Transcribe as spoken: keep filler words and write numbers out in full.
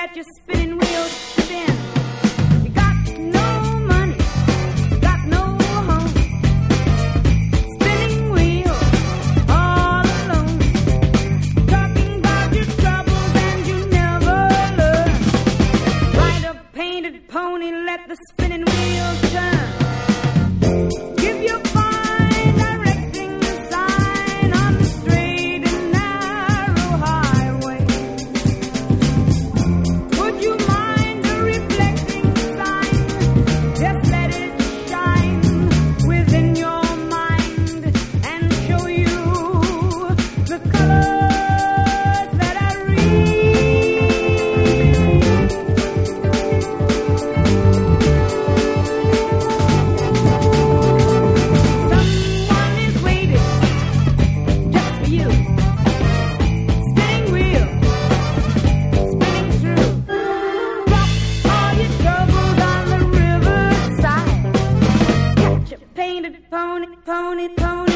let your spinning wheels spin. You got no money, got no home, spinning wheels all alone, talking about your troubles and you never learn. Ride a painted pony, let the spinning wheels turn. Give your fine directing sign on the straight and narrow highway. Would you mind the reflecting sign? Just let it shine within your mind and show you the colors that I read. Someone is waiting just for you. Spinning wheel, spinning through. Drop all your troubles on the riverside. Catch a painted pony, pony, pony.